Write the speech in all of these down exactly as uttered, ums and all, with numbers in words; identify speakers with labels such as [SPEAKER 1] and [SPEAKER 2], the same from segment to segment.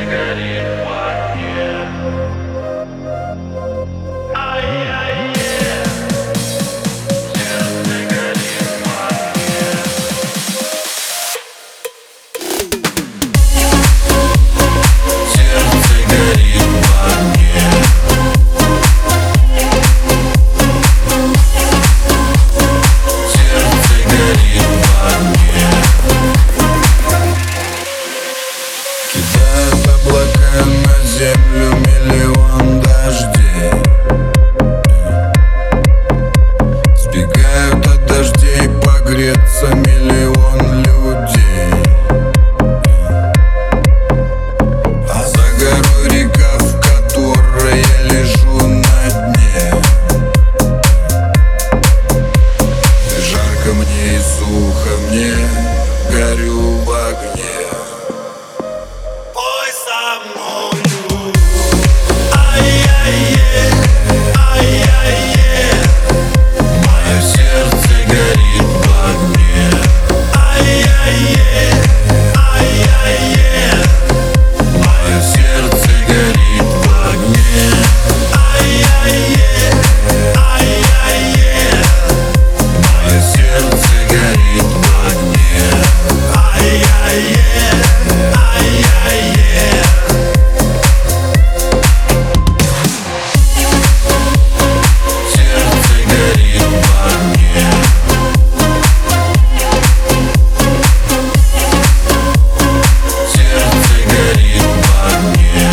[SPEAKER 1] горит в огне. Ай-яй-е, сердце горит в огне. Сердце горит в огне. Сердце горит в огне.
[SPEAKER 2] Кидают облака на землю миллион дождей. Сбегают от дождей погреться миллион людей. А за горой река, в которой я лежу на дне. И жарко мне и сухо мне, горю в огне. Пой со мною.
[SPEAKER 1] Ай-яй-е, ай-яй-е, мое сердце горит в огне. Ай-яй-е, ай-яй-е, мое сердце горит в огне. Ай-яй-е, ай-яй-е, мое сердце горит в огне. Ай-яй-е, ай-яй-е. Сердце горит в огне. Сердце горит в огне.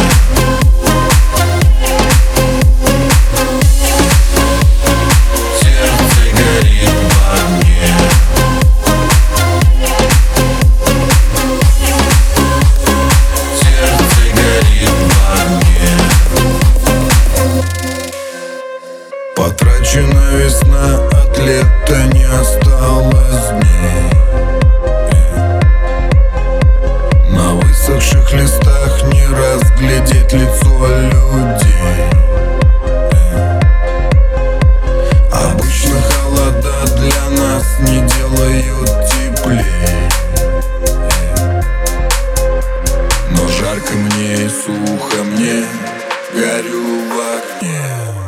[SPEAKER 1] Сердце горит в огне. Сердце горит в огне.
[SPEAKER 2] Потрачена весна, от лета не осталось дней. На высохших листах не разглядеть лицо людей. Обычно холода для нас не делают теплей. Но жарко мне и сухо мне, горю в огне.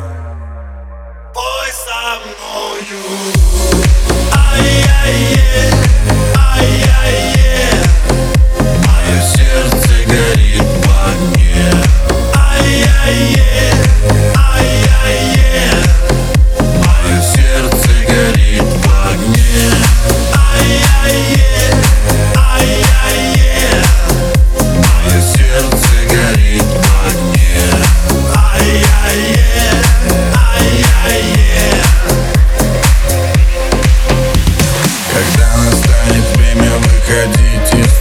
[SPEAKER 2] Пой со мною.
[SPEAKER 1] Ай-яй-е, ай-яй-е, мое сердце горит в огне. Ай-яй-е, ай-яй-е, мое сердце горит в огне. Ай-яй-е, ай-яй-е, мое сердце горит в огне. Ай-яй-е, ай-яй-е.
[SPEAKER 2] Когда настанет время выходить из